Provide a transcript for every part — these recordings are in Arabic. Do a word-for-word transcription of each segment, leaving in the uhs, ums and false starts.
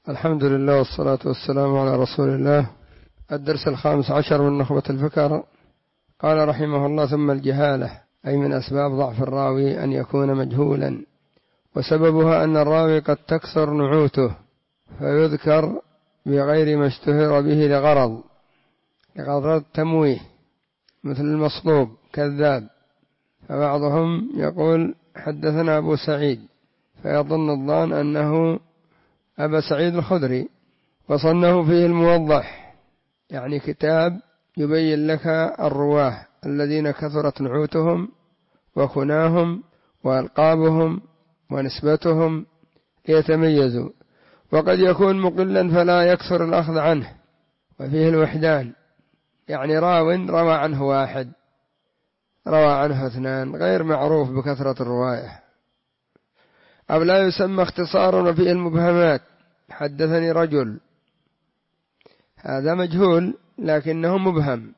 الحمد لله والصلاة والسلام على رسول الله. الدرس الخامس عشر من نخبة الفكر. قال رحمه الله: ثم الجهالة، أي من أسباب ضعف الراوي أن يكون مجهولا، وسببها أن الراوي قد تكثر نعوته فيذكر بغير ما اشتهر به لغرض لغرض التمويه، مثل المصلوب كذاب، فبعضهم يقول حدثنا أبو سعيد فيظن الظان أنه أبا سعيد الخدري، وصنه فيه الموضح، يعني كتاب يبين لك الرواه الذين كثرت نعوتهم وكناهم وألقابهم ونسبتهم ليتميزوا، وقد يكون مقلا فلا يكثر الأخذ عنه، وفيه الوحدان، يعني راو روى عنه واحد، روى عنه اثنان، غير معروف بكثرة الرواية. أو لا يسمى اختصارا وفيه المبهمات، حدثني رجل، هذا مجهول لكنه مبهم.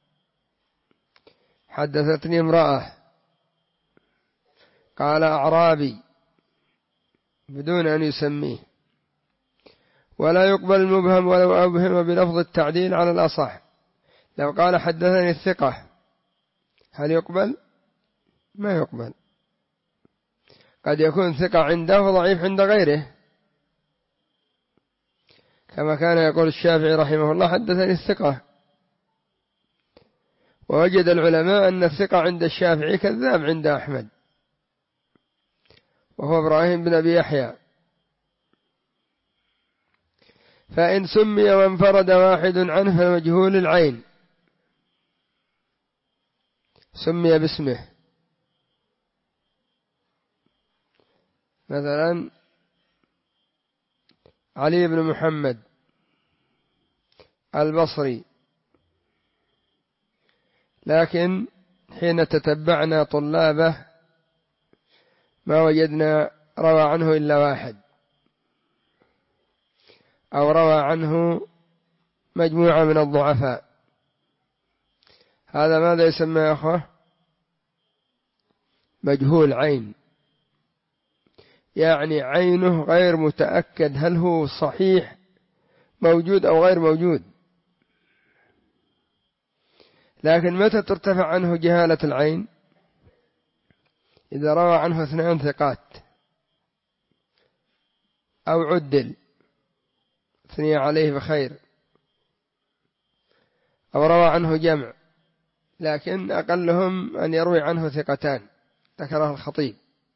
حدثتني امرأة، قال أعرابي، بدون أن يسميه. ولا يقبل المبهم ولو أبهم بلفظ التعديل على الأصح. لو قال حدثني الثقة، هل يقبل؟ ما يقبل. قد يكون ثقة عنده وضعيف عند غيره، كما كان يقول الشافعي رحمه الله: حدثني الثقة. ووجد العلماء أن الثقة عند الشافعي كذاب عند أحمد، وهو إبراهيم بن أبي يحيى. فإن سمي وانفرد واحد عنه فمجهول العين، سمي باسمه، مثلا علي بن محمد البصري، لكن حين تتبعنا طلابه ما وجدنا روى عنه إلا واحد، أو روى عنه مجموعة من الضعفاء. هذا ماذا يسمى يا أخوة؟ مجهول عين، يعني عينه غير متأكد هل هو صحيح موجود أو غير موجود. لكن متى ترتفع عنه جهالة العين؟ إذا روى عنه اثنان ثقات، أو عدل ثني عليه بخير، أو روى عنه جمع لكن أقلهم أن يروي عنه ثقتان، ذكره الخطيب.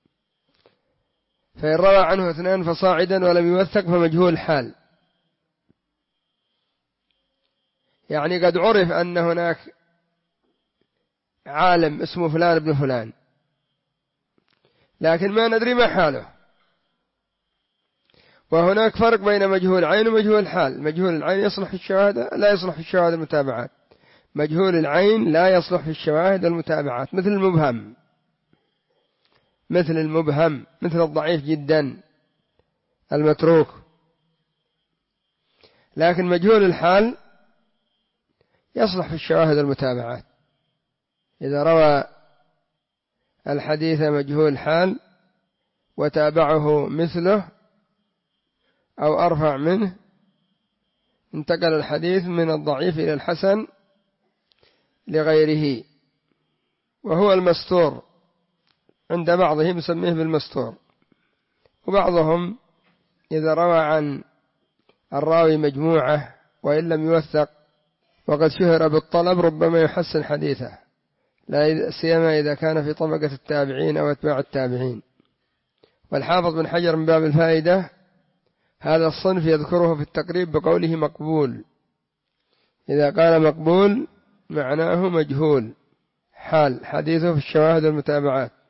فإن روى عنه اثنان فصاعدا ولم يوثق فمجهول حال، يعني قد عرف أن هناك عالم اسمه فلان ابن فلان، لكن ما ندري ما حاله. وهناك فرق بين مجهول عين ومجهول حال. مجهول العين يصلح في الشواهد، لا يصلح في الشواهد المتابعات. مجهول العين لا يصلح في الشواهد المتابعات، مثل المبهم، مثل المبهم مثل الضعيف جدا المتروك. لكن مجهول الحال يصلح في الشواهد المتابعات. إذا روى الحديث مجهول حال وتابعه مثله أو أرفع منه، انتقل الحديث من الضعيف إلى الحسن لغيره، وهو المستور عند بعضهم، يسميه بالمستور. وبعضهم إذا روى عن الراوي مجموعة وإن لم يوثق وقد شهر بالطلب ربما يحسن حديثه، لا سيما إذا كان في طبقة التابعين أو أتباع التابعين. والحافظ بن حجر من باب الفائدة هذا الصنف يذكره في التقريب بقوله مقبول. إذا قال مقبول معناه مجهول حال، حديثه في الشواهد المتابعات.